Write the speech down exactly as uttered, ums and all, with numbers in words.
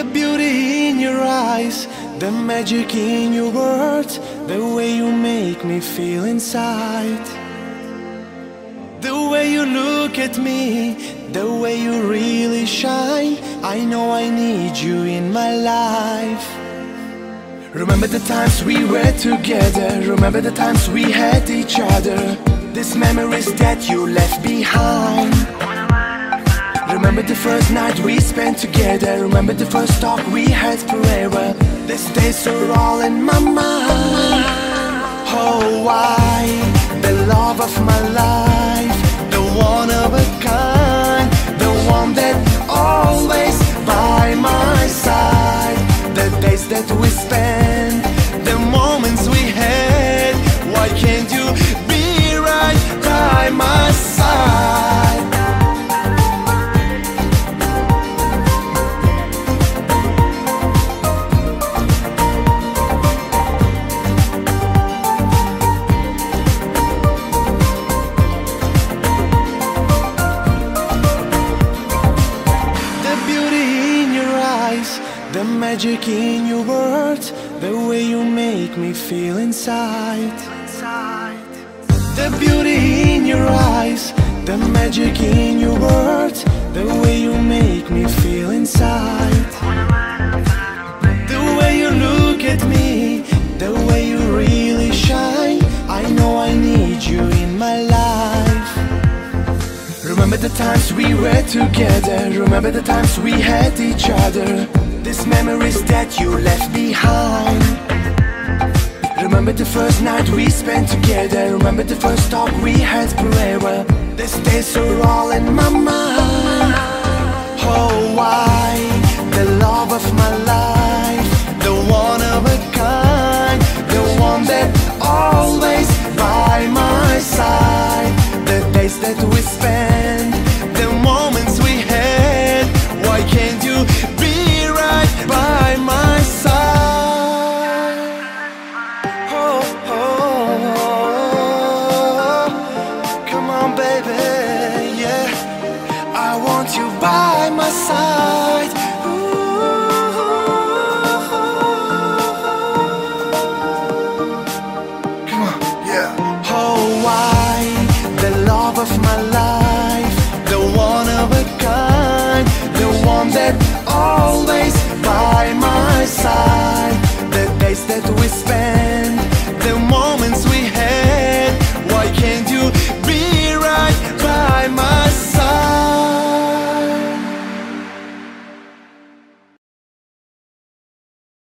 The beauty in your eyes, the magic in your words, the way you make me feel inside. The way you look at me, the way you really shine, I know I need you in my life. Remember the times we were together, remember the times we had each other, these memories that you left behind. Remember the first night we spent together, remember the first talk we had forever, these days are all in my mind. Oh, why, the love of my life, the one of a kind, the one that always by my side. The days that we spent, the moments we had, why can't you be right by my side? The magic in your words, the way you make me feel inside. The beauty in your eyes, the magic in your words, the way you make me feel inside. The way you look at me, the way you really shine, I know I need you in my life. Remember the times we were together, remember the times we had each other, these memories that you left behind. Remember the first night we spent together, remember the first talk we had forever, these days are all in my mind. Oh, why,